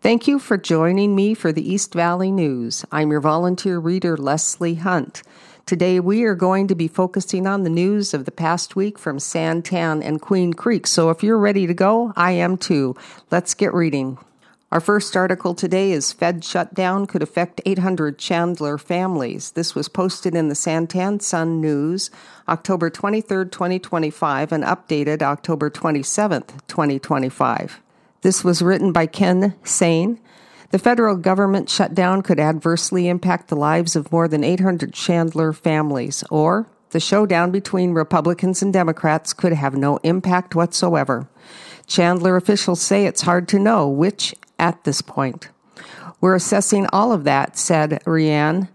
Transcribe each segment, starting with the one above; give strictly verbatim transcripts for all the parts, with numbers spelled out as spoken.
Thank you for joining me for the East Valley News. I'm your volunteer reader, Leslie Hunt. Today we are going to be focusing on the news of the past week from Santan and Queen Creek. So if you're ready to go, I am too. Let's get reading. Our first article today is Fed shutdown could affect eight hundred Chandler families. This was posted in the Santan Sun News, October twenty-third, twenty twenty-five, and updated October twenty-seventh, twenty twenty-five. This was written by Ken Sane. The federal government shutdown could adversely impact the lives of more than eight hundred Chandler families, or the showdown between Republicans and Democrats could have no impact whatsoever. Chandler officials say it's hard to know which at this point. We're assessing all of that, said Rianne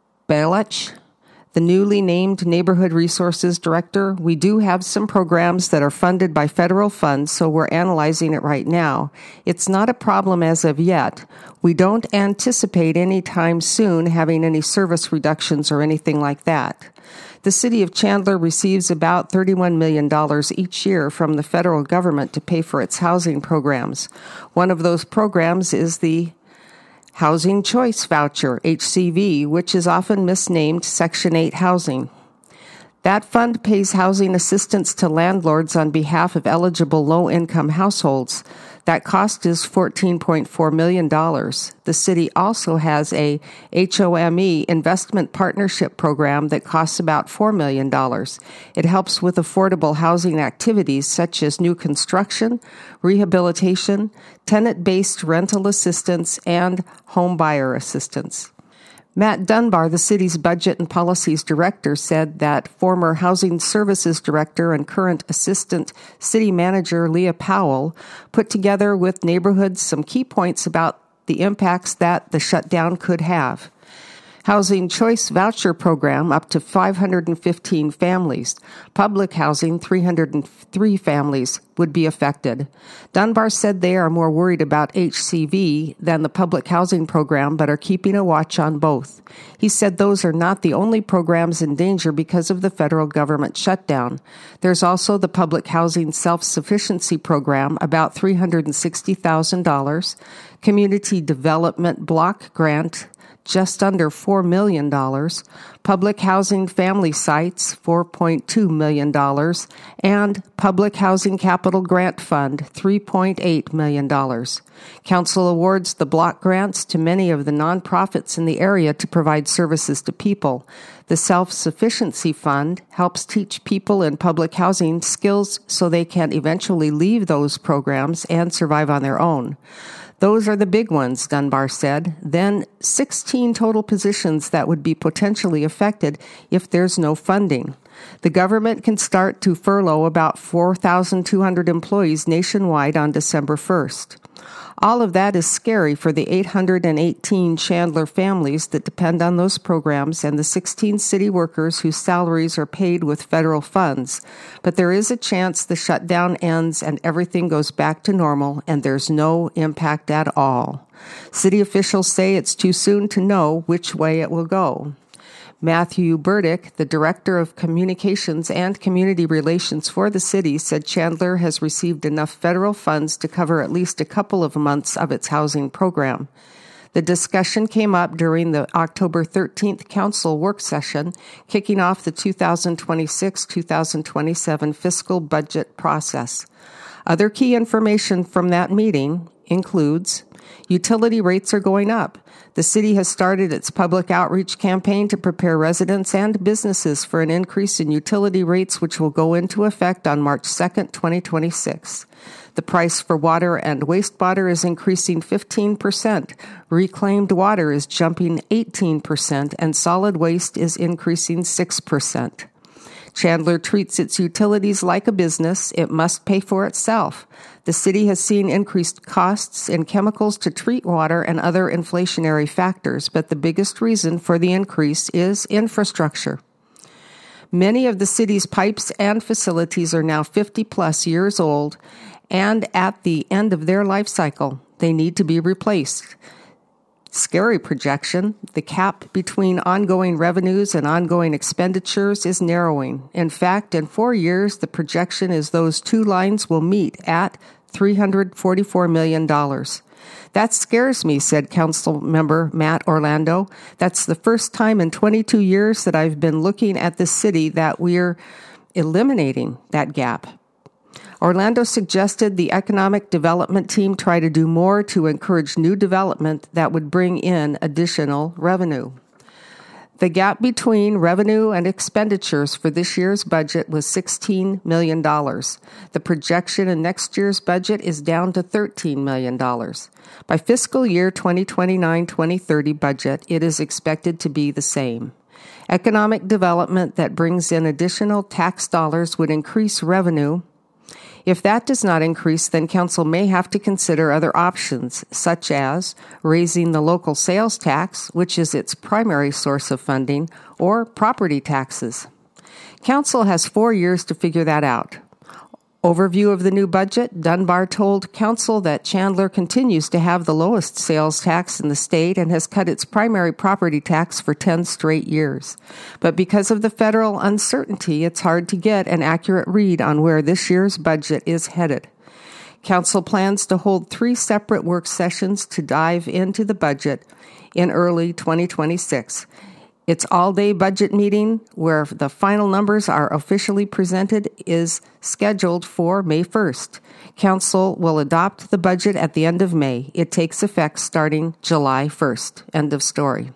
Belech, the newly named Neighborhood Resources Director. We do have some programs that are funded by federal funds, so we're analyzing it right now. It's not a problem as of yet. We don't anticipate any time soon having any service reductions or anything like that. The city of Chandler receives about thirty-one million dollars each year from the federal government to pay for its housing programs. One of those programs is the Housing Choice Voucher, H C V, which is often misnamed Section eight housing. That fund pays housing assistance to landlords on behalf of eligible low-income households. That cost is fourteen point four million dollars. The city also has a H O M E investment partnership program that costs about four million dollars. It helps with affordable housing activities such as new construction, rehabilitation, tenant-based rental assistance, and home buyer assistance. Matt Dunbar, the city's Budget and Policies Director, said that former Housing Services Director and current Assistant City Manager Leah Powell put together with neighborhoods some key points about the impacts that the shutdown could have. Housing Choice Voucher Program, up to five hundred fifteen families. Public housing, three hundred three families would be affected. Dunbar said they are more worried about H C V than the public housing program, but are keeping a watch on both. He said those are not the only programs in danger because of the federal government shutdown. There's also the Public Housing Self-Sufficiency Program, about three hundred sixty thousand dollars, Community Development Block Grant, just under four million dollars, Public Housing Family Sites, four point two million dollars, and Public Housing Capital Grant Fund, three point eight million dollars. Council awards the block grants to many of the nonprofits in the area to provide services to people. The Self-Sufficiency Fund helps teach people in public housing skills so they can eventually leave those programs and survive on their own. Those are the big ones, Dunbar said. Then sixteen total positions that would be potentially affected if there's no funding. The government can start to furlough about four thousand two hundred employees nationwide on December first. All of that is scary for the eight hundred eighteen Chandler families that depend on those programs and the sixteen city workers whose salaries are paid with federal funds. But there is a chance the shutdown ends and everything goes back to normal and there's no impact at all. City officials say it's too soon to know which way it will go. Matthew Burdick, the Director of Communications and Community Relations for the city, said Chandler has received enough federal funds to cover at least a couple of months of its housing program. The discussion came up during the October thirteenth council work session, kicking off the two thousand twenty-six to two thousand twenty-seven fiscal budget process. Other key information from that meeting includes utility rates are going up. The city has started its public outreach campaign to prepare residents and businesses for an increase in utility rates, which will go into effect on March second, twenty twenty-six. The price for water and wastewater is increasing fifteen percent. Reclaimed water is jumping eighteen percent, and solid waste is increasing six percent. Chandler treats its utilities like a business. It must pay for itself. The city has seen increased costs in chemicals to treat water and other inflationary factors, but the biggest reason for the increase is infrastructure. Many of the city's pipes and facilities are now fifty plus years old and at the end of their life cycle. They need to be replaced. Scary projection, the gap between ongoing revenues and ongoing expenditures is narrowing. In fact, in four years, the projection is those two lines will meet at three hundred forty-four million dollars. That scares me, said Council Member Matt Orlando. That's the first time in twenty-two years that I've been looking at this city that we're eliminating that gap. Orlando suggested the economic development team try to do more to encourage new development that would bring in additional revenue. The gap between revenue and expenditures for this year's budget was sixteen million dollars. The projection in next year's budget is down to thirteen million dollars. By fiscal year twenty twenty-nine twenty thirty budget, it is expected to be the same. Economic development that brings in additional tax dollars would increase revenue. If that does not increase, then council may have to consider other options, such as raising the local sales tax, which is its primary source of funding, or property taxes. Council has four years to figure that out. Overview of the new budget, Dunbar told council that Chandler continues to have the lowest sales tax in the state and has cut its primary property tax for ten straight years. But because of the federal uncertainty, it's hard to get an accurate read on where this year's budget is headed. Council plans to hold three separate work sessions to dive into the budget in early twenty twenty-six. Its all-day budget meeting, where the final numbers are officially presented, is scheduled for May first. Council will adopt the budget at the end of May. It takes effect starting July first. End of story.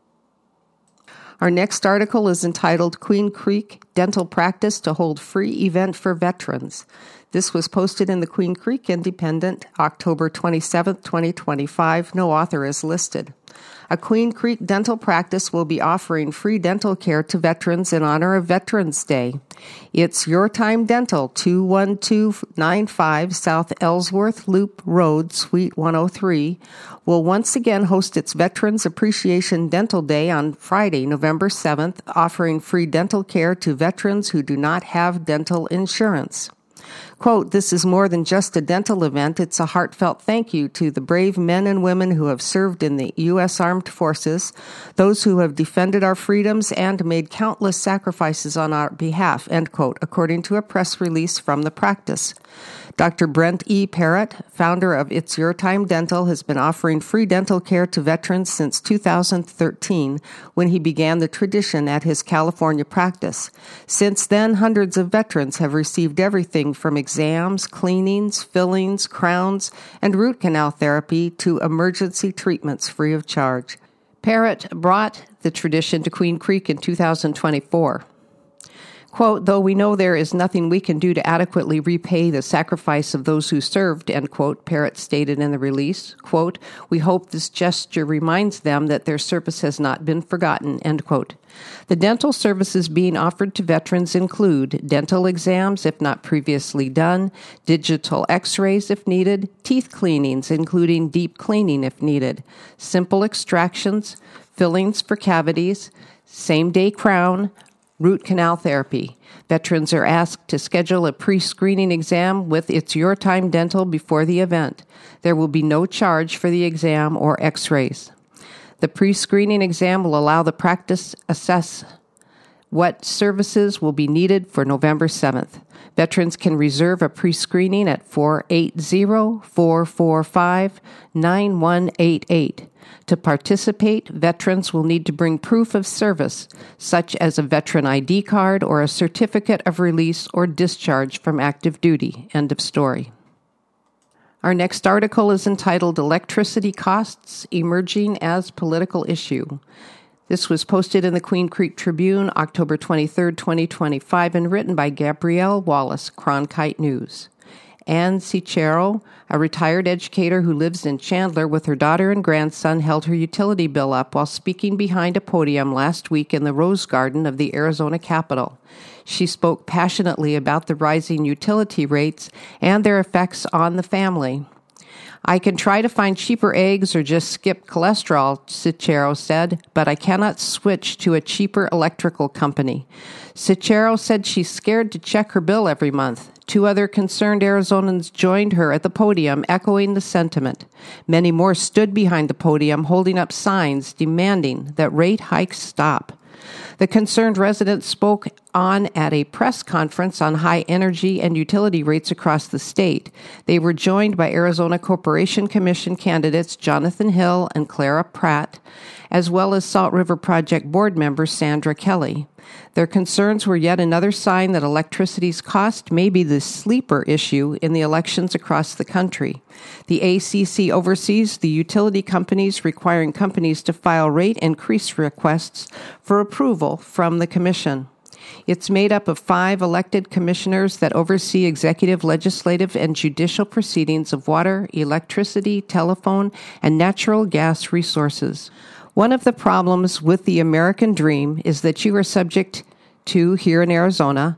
Our next article is entitled Queen Creek Dental Practice to Hold Free Event for Veterans. This was posted in the Queen Creek Independent, October twenty-seventh, twenty twenty-five. No author is listed. A Queen Creek dental practice will be offering free dental care to veterans in honor of Veterans Day. It's Your Time Dental, two one two nine five South Ellsworth Loop Road, Suite one oh three, will once again host its Veterans Appreciation Dental Day on Friday, November seventh, offering free dental care to veterans who do not have dental insurance. Quote, this is more than just a dental event. It's a heartfelt thank you to the brave men and women who have served in the U S Armed Forces, those who have defended our freedoms and made countless sacrifices on our behalf, end quote, according to a press release from the practice. Doctor Brent E. Parrott, founder of It's Your Time Dental, has been offering free dental care to veterans since two thousand thirteen, when he began the tradition at his California practice. Since then, hundreds of veterans have received everything from exams, cleanings, fillings, crowns, and root canal therapy to emergency treatments free of charge. Parrott brought the tradition to Queen Creek in two thousand twenty-four. Quote, though we know there is nothing we can do to adequately repay the sacrifice of those who served, end quote, Parrott stated in the release. Quote, we hope this gesture reminds them that their service has not been forgotten, end quote. The dental services being offered to veterans include dental exams, if not previously done, digital x-rays if needed, teeth cleanings, including deep cleaning if needed, simple extractions, fillings for cavities, same-day crown, root canal therapy. Veterans are asked to schedule a pre-screening exam with It's Your Time Dental before the event. There will be no charge for the exam or x-rays. The pre-screening exam will allow the practice assess what services will be needed for November seventh. Veterans can reserve a pre-screening at four eight zero, four four five, nine one eight eight. To participate, veterans will need to bring proof of service, such as a veteran I D card or a certificate of release or discharge from active duty. End of story. Our next article is entitled Electricity Costs Emerging as Political Issue. This was posted in the Queen Creek Tribune, October twenty-third, twenty twenty-five, and written by Gabrielle Wallace, Cronkite News. Ann Cicero, a retired educator who lives in Chandler with her daughter and grandson, held her utility bill up while speaking behind a podium last week in the Rose Garden of the Arizona Capitol. She spoke passionately about the rising utility rates and their effects on the family. I can try to find cheaper eggs or just skip cholesterol, Cicero said, but I cannot switch to a cheaper electrical company. Cicero said she's scared to check her bill every month. Two other concerned Arizonans joined her at the podium, echoing the sentiment. Many more stood behind the podium, holding up signs demanding that rate hikes stop. The concerned residents spoke on at a press conference on high energy and utility rates across the state. They were joined by Arizona Corporation Commission candidates Jonathan Hill and Clara Pratt, as well as Salt River Project board member Sandra Kelly. Their concerns were yet another sign that electricity's cost may be the sleeper issue in the elections across the country. The A C C oversees the utility companies, requiring companies to file rate increase requests for approval from the commission. It's made up of five elected commissioners that oversee executive, legislative, and judicial proceedings of water, electricity, telephone, and natural gas resources. One of the problems with the American dream is that you are subject to, here in Arizona,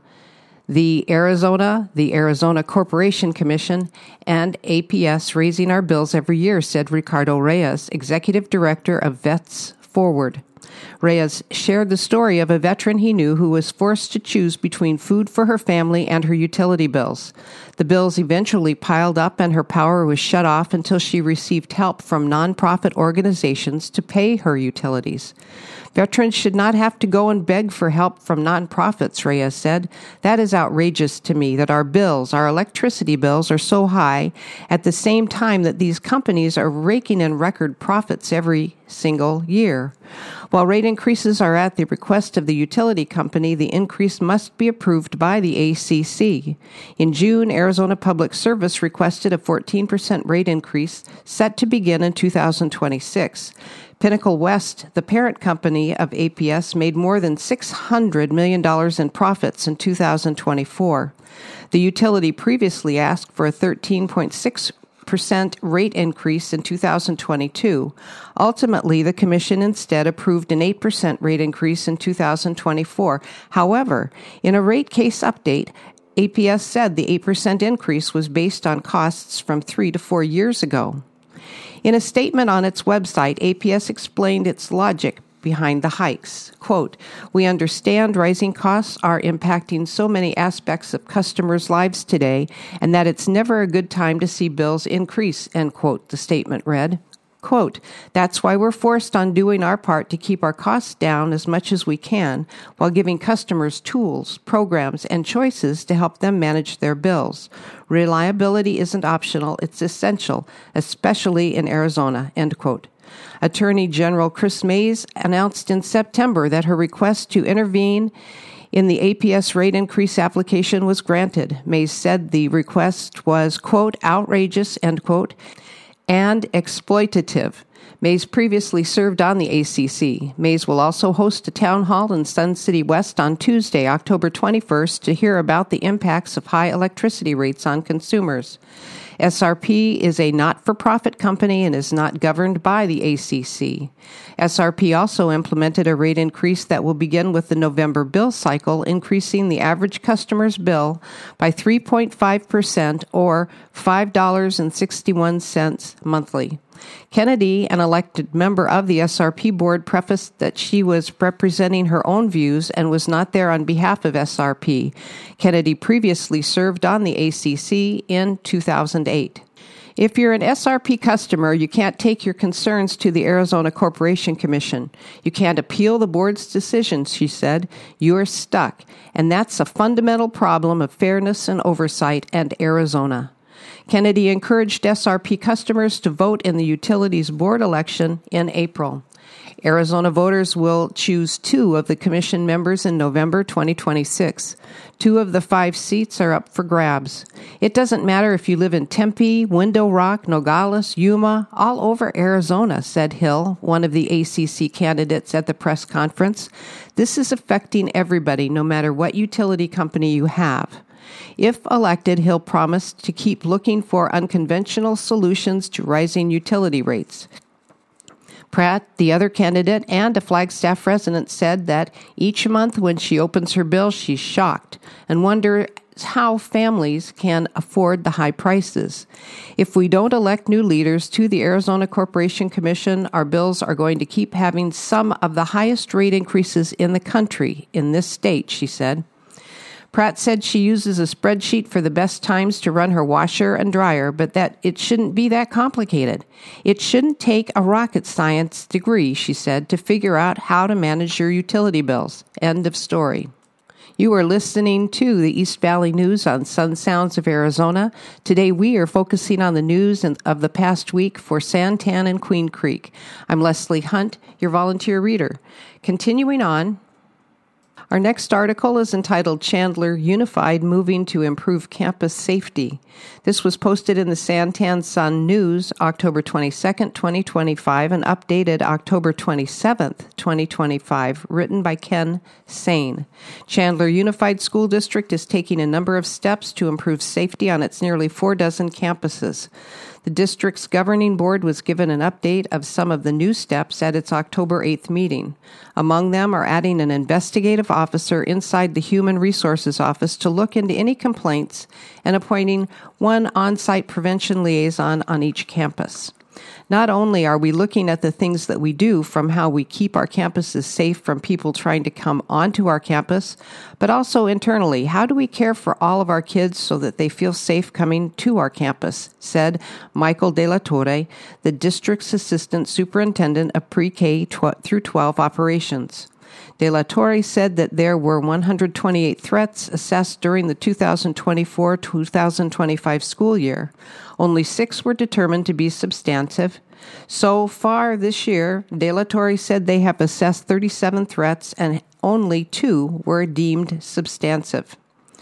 the Arizona, the Arizona Corporation Commission, and A P S raising our bills every year, said Ricardo Reyes, Executive Director of Vets Forward. Reyes shared the story of a veteran he knew who was forced to choose between food for her family and her utility bills. The bills eventually piled up and her power was shut off until she received help from nonprofit organizations to pay her utilities. Veterans should not have to go and beg for help from nonprofits, Reyes said. That is outrageous to me that our bills, our electricity bills, are so high at the same time that these companies are raking in record profits every single year. While rate increases are at the request of the utility company, the increase must be approved by the A C C. In June, Arizona Public Service requested a fourteen percent rate increase set to begin in two thousand twenty-six. Pinnacle West, the parent company of A P S, made more than six hundred million dollars in profits in two thousand twenty-four. The utility previously asked for a thirteen point six percent rate increase in two thousand twenty-two. Ultimately, the commission instead approved an eight percent rate increase in two thousand twenty-four. However, in a rate case update, A P S said the eight percent increase was based on costs from three to four years ago. In a statement on its website, A P S explained its logic behind the hikes. Quote, "We understand rising costs are impacting so many aspects of customers' lives today, and that it's never a good time to see bills increase," end quote, the statement read. Quote, "That's why we're forced on doing our part to keep our costs down as much as we can while giving customers tools, programs, and choices to help them manage their bills. Reliability isn't optional, it's essential, especially in Arizona," end quote. Attorney General Chris Mays announced in September that her request to intervene in the A P S rate increase application was granted. Mays said the request was, quote, "outrageous," end quote, and exploitative. Mays previously served on the A C C. Mays will also host a town hall in Sun City West on Tuesday, October twenty-first, to hear about the impacts of high electricity rates on consumers. S R P is a not-for-profit company and is not governed by the A C C. S R P also implemented a rate increase that will begin with the November bill cycle, increasing the average customer's bill by three point five percent or five dollars and sixty-one cents monthly. Kennedy, an elected member of the S R P board, prefaced that she was representing her own views and was not there on behalf of S R P. Kennedy previously served on the A C C in two thousand eight. If you're an S R P customer, you can't take your concerns to the Arizona Corporation Commission. You can't appeal the board's decisions, she said. You're stuck, and that's a fundamental problem of fairness and oversight and Arizona. Kennedy encouraged S R P customers to vote in the utilities board election in April. Arizona voters will choose two of the commission members in November twenty twenty-six. Two of the five seats are up for grabs. It doesn't matter if you live in Tempe, Window Rock, Nogales, Yuma, all over Arizona, said Hill, one of the A C C candidates at the press conference. This is affecting everybody, no matter what utility company you have. If elected, Hill promised to keep looking for unconventional solutions to rising utility rates. Pratt, the other candidate and a Flagstaff resident, said that each month when she opens her bill, she's shocked and wonders how families can afford the high prices. If we don't elect new leaders to the Arizona Corporation Commission, our bills are going to keep having some of the highest rate increases in the country in this state, she said. Pratt said she uses a spreadsheet for the best times to run her washer and dryer, but that it shouldn't be that complicated. It shouldn't take a rocket science degree, she said, to figure out how to manage your utility bills. End of story. You are listening to the East Valley News on Sun Sounds of Arizona. Today we are focusing on the news of the past week for Santan and Queen Creek. I'm Leslie Hunt, your volunteer reader. Continuing on, our next article is entitled Chandler Unified Moving to Improve Campus Safety. This was posted in the Santan Sun News October twenty-second, twenty twenty-five, and updated October twenty-seventh, twenty twenty-five, written by Ken Sane. Chandler Unified School District is taking a number of steps to improve safety on its nearly four dozen campuses. The district's governing board was given an update of some of the new steps at its October eighth meeting. Among them are adding an investigative officer inside the Human Resources Office to look into any complaints and appointing one on-site prevention liaison on each campus. Not only are we looking at the things that we do from how we keep our campuses safe from people trying to come onto our campus, but also internally, how do we care for all of our kids so that they feel safe coming to our campus, said Michael De La Torre, the district's assistant superintendent of pre-K through twelve operations. De La Torre said that there were one hundred twenty-eight threats assessed during the two thousand twenty-four to two thousand twenty-five school year. Only six were determined to be substantive. So far this year, De La Torre said they have assessed thirty-seven threats and only two were deemed substantive.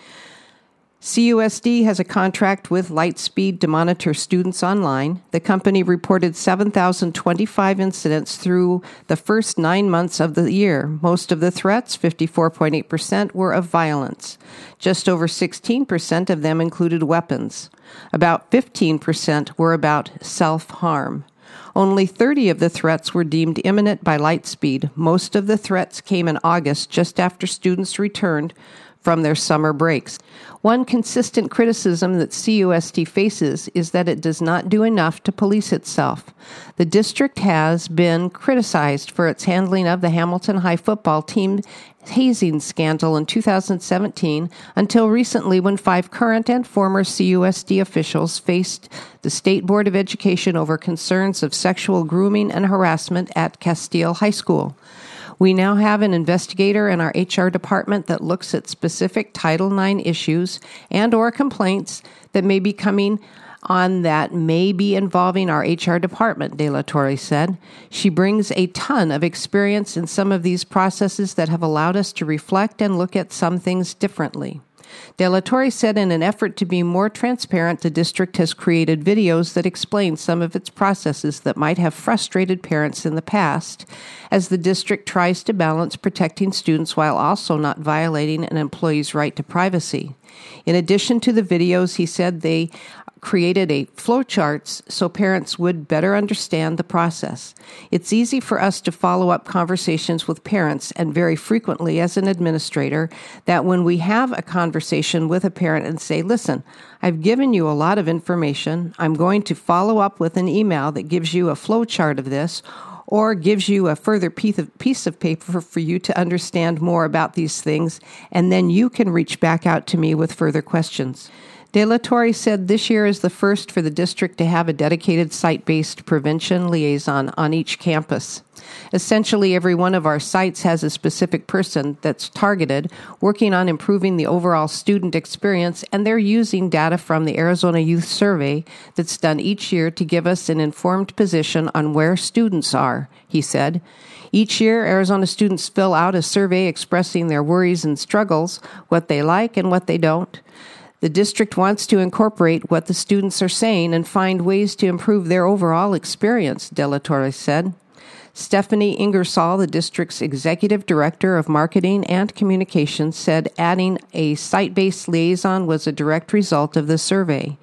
C U S D has a contract with Lightspeed to monitor students online. The company reported seven thousand twenty-five incidents through the first nine months of the year. Most of the threats, fifty-four point eight percent, were of violence. Just over sixteen percent of them included weapons. About fifteen percent were about self-harm. Only thirty of the threats were deemed imminent by Lightspeed. Most of the threats came in August, just after students returned from their summer breaks. One consistent criticism that C U S D faces is that it does not do enough to police itself. The district has been criticized for its handling of the Hamilton High football team hazing scandal in two thousand seventeen until recently, when five current and former C U S D officials faced the State Board of Education over concerns of sexual grooming and harassment at Castile High School. We now have an investigator in our H R department that looks at specific Title nine issues and or complaints that may be coming on that may be involving our H R department, De La Torre said. She brings a ton of experience in some of these processes that have allowed us to reflect and look at some things differently. De La Torre said in an effort to be more transparent, the district has created videos that explain some of its processes that might have frustrated parents in the past, as the district tries to balance protecting students while also not violating an employee's right to privacy. In addition to the videos, he said they created a flowcharts so parents would better understand the process. It's easy for us to follow up conversations with parents, and very frequently as an administrator, that when we have a conversation with a parent and say, listen, I've given you a lot of information, I'm going to follow up with an email that gives you a flowchart of this, or gives you a further piece of, piece of paper for you to understand more about these things, and then you can reach back out to me with further questions. De La Torre said this year is the first for the district to have a dedicated site-based prevention liaison on each campus. Essentially, every one of our sites has a specific person that's targeted, working on improving the overall student experience, and they're using data from the Arizona Youth Survey that's done each year to give us an informed position on where students are, he said. Each year, Arizona students fill out a survey expressing their worries and struggles, what they like and what they don't. The district wants to incorporate what the students are saying and find ways to improve their overall experience, De La Torre said. Stephanie Ingersoll, the district's executive director of marketing and communications, said adding a site-based liaison was a direct result of the survey.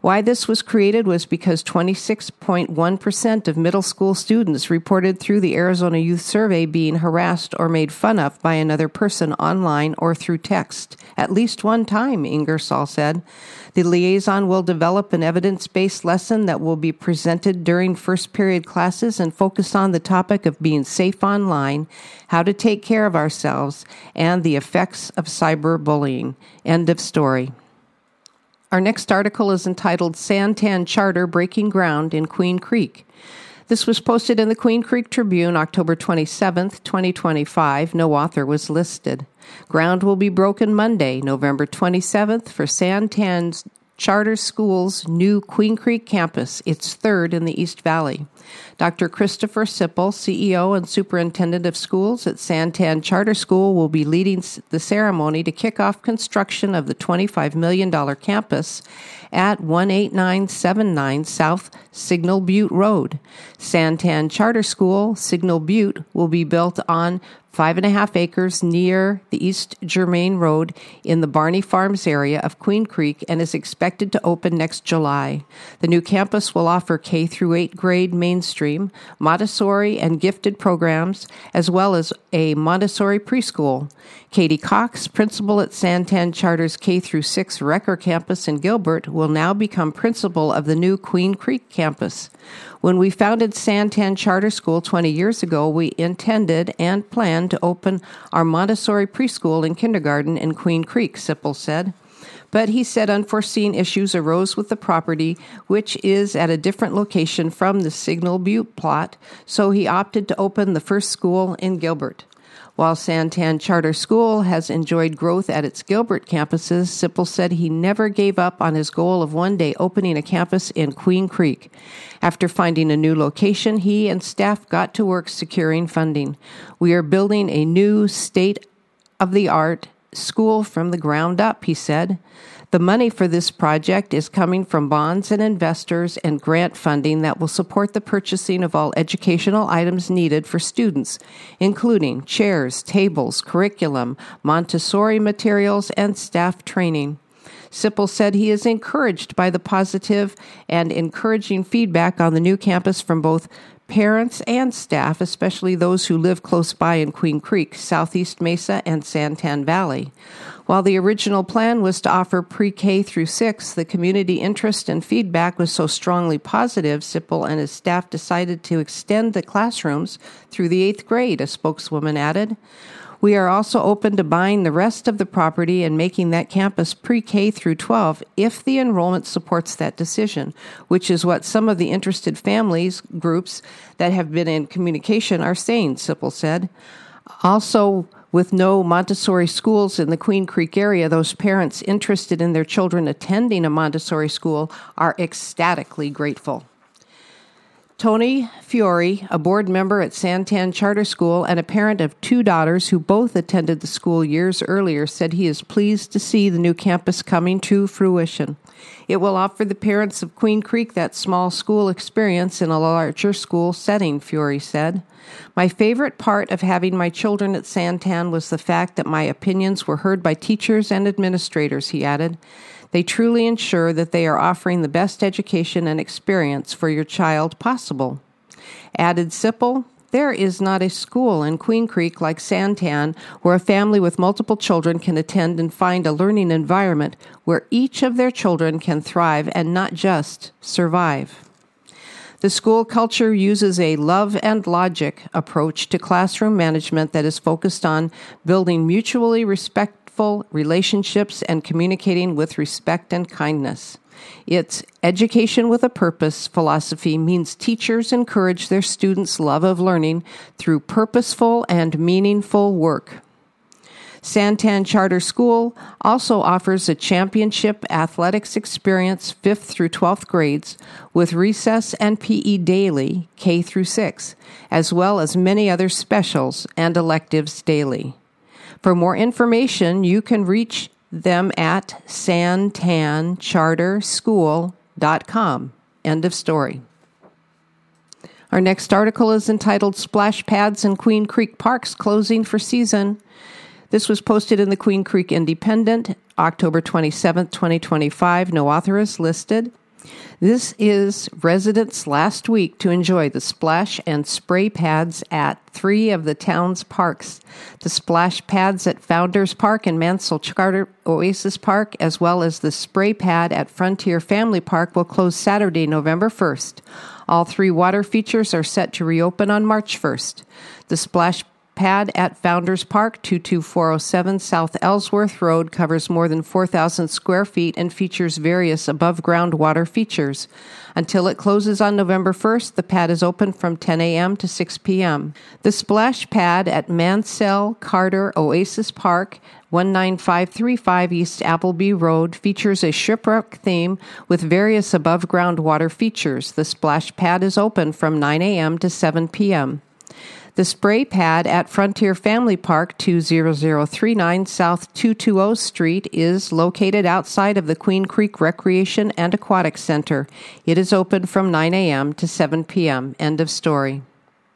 Why this was created was because twenty-six point one percent of middle school students reported through the Arizona Youth Survey being harassed or made fun of by another person online or through text. At least one time, Ingersoll said. The liaison will develop an evidence-based lesson that will be presented during first period classes and focus on the topic of being safe online, how to take care of ourselves, and the effects of cyberbullying. End of story. Our next article is entitled Santan Charter Breaking Ground in Queen Creek. This was posted in the Queen Creek Tribune October twenty-seventh, twenty twenty-five. No author was listed. Ground will be broken Monday, November twenty-seventh, for Santan Charter School's new Queen Creek campus, its third in the East Valley. Doctor Christopher Sipple, C E O and Superintendent of Schools at Santan Charter School, will be leading the ceremony to kick off construction of the twenty-five million dollars campus at one eight nine seven nine South Signal Butte Road. Santan Charter School, Signal Butte, will be built on five and a half acres near the East Germain Road in the Barney Farms area of Queen Creek and is expected to open next July. The new campus will offer K through eight grade mainstream, Montessori, and gifted programs, as well as a Montessori preschool. Katie Cox, principal at Santan Charter's K through six Wrecker campus in Gilbert, will now become principal of the new Queen Creek campus. When we founded Santan Charter School twenty years ago, we intended and planned to open our Montessori preschool and kindergarten in Queen Creek, Sipple said. But he said unforeseen issues arose with the property, which is at a different location from the Signal Butte plot, so he opted to open the first school in Gilbert. While Santan Charter School has enjoyed growth at its Gilbert campuses, Sipple said he never gave up on his goal of one day opening a campus in Queen Creek. After finding a new location, he and staff got to work securing funding. We are building a new state-of-the-art school from the ground up, he said. The money for this project is coming from bonds and investors and grant funding that will support the purchasing of all educational items needed for students, including chairs, tables, curriculum, Montessori materials, and staff training. Sipple said he is encouraged by the positive and encouraging feedback on the new campus from both parents and staff, especially those who live close by in Queen Creek, Southeast Mesa, and Santan Valley. While the original plan was to offer pre-K through six, the community interest and feedback was so strongly positive, Sipple and his staff decided to extend the classrooms through the eighth grade, a spokeswoman added. We are also open to buying the rest of the property and making that campus pre-K through twelve if the enrollment supports that decision, which is what some of the interested families groups that have been in communication are saying, Sipple said. Also, with no Montessori schools in the Queen Creek area, those parents interested in their children attending a Montessori school are ecstatically grateful. Tony Fiore, a board member at Santan Charter School and a parent of two daughters who both attended the school years earlier, said he is pleased to see the new campus coming to fruition. It will offer the parents of Queen Creek that small school experience in a larger school setting, Fiore said. My favorite part of having my children at Santan was the fact that my opinions were heard by teachers and administrators, he added. They truly ensure that they are offering the best education and experience for your child possible. Added Sipple, there is not a school in Queen Creek like Santan where a family with multiple children can attend and find a learning environment where each of their children can thrive and not just survive. The school culture uses a love and logic approach to classroom management that is focused on building mutually respectful relationships and communicating with respect and kindness. Its education with a purpose philosophy means teachers encourage their students' love of learning through purposeful and meaningful work. Santan Charter School also offers a championship athletics experience fifth through twelfth grades with recess and P E daily, K through six, as well as many other specials and electives daily. For more information, you can reach them at santan charter school dot com. End of story. Our next article is entitled Splash Pads in Queen Creek Parks Closing for Season. This was posted in the Queen Creek Independent, October twenty-seventh, twenty twenty-five. No author is listed. This is residents' last week to enjoy the splash and spray pads at three of the town's parks. The splash pads at Founders Park and Mansell Charter Oasis Park, as well as the spray pad at Frontier Family Park, will close Saturday, November first. All three water features are set to reopen on March first. The splash pad at Founders Park, two two four oh seven South Ellsworth Road, covers more than four thousand square feet and features various above-ground water features. Until it closes on November first, the pad is open from ten a.m. to six p.m. The splash pad at Mansell Charter Oasis Park, one nine five three five East Appleby Road, features a shipwreck theme with various above-ground water features. The splash pad is open from nine a.m. to seven p.m. The spray pad at Frontier Family Park, two thousand thirty-nine South two hundred twenty Street, is located outside of the Queen Creek Recreation and Aquatic Center. It is open from nine a.m. to seven p.m. End of story.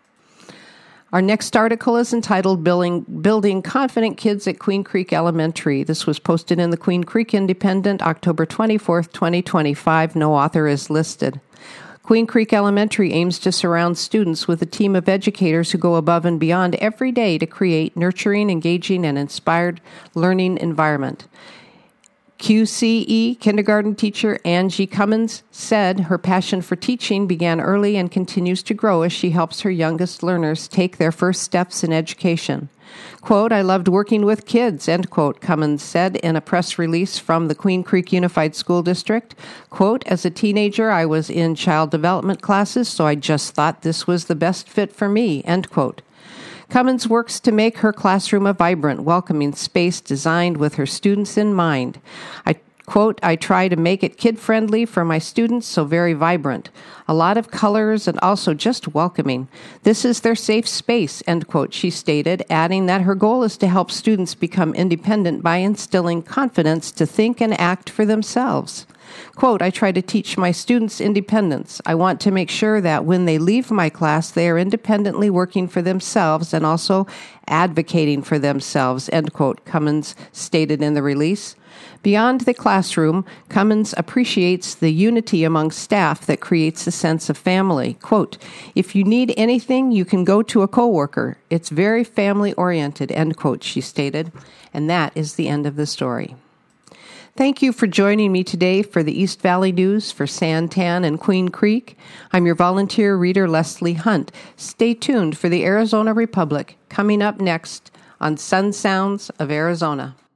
Our next article is entitled Building, Building Confident Kids at Queen Creek Elementary. This was posted in the Queen Creek Independent, October twenty-fourth, twenty twenty-five. No author is listed. Queen Creek Elementary aims to surround students with a team of educators who go above and beyond every day to create nurturing, engaging, and inspired learning environment. Q C E kindergarten teacher Angie Cummins said her passion for teaching began early and continues to grow as she helps her youngest learners take their first steps in education. Quote, "I loved working with kids," end quote, Cummins said in a press release from the Queen Creek Unified School District. Quote, "As a teenager, I was in child development classes, so I just thought this was the best fit for me," end quote. Cummins works to make her classroom a vibrant, welcoming space designed with her students in mind. I Quote, "I try to make it kid-friendly for my students, so very vibrant. A lot of colors and also just welcoming. This is their safe space," end quote, she stated, adding that her goal is to help students become independent by instilling confidence to think and act for themselves. Quote, "I try to teach my students independence. I want to make sure that when they leave my class, they are independently working for themselves and also advocating for themselves," end quote, Cummins stated in the release. Beyond the classroom, Cummins appreciates the unity among staff that creates a sense of family. Quote, "If you need anything, you can go to a coworker. It's very family-oriented," end quote, she stated. And that is the end of the story. Thank you for joining me today for the East Valley News for Santan and Queen Creek. I'm your volunteer reader, Leslie Hunt. Stay tuned for the Arizona Republic, coming up next on Sun Sounds of Arizona.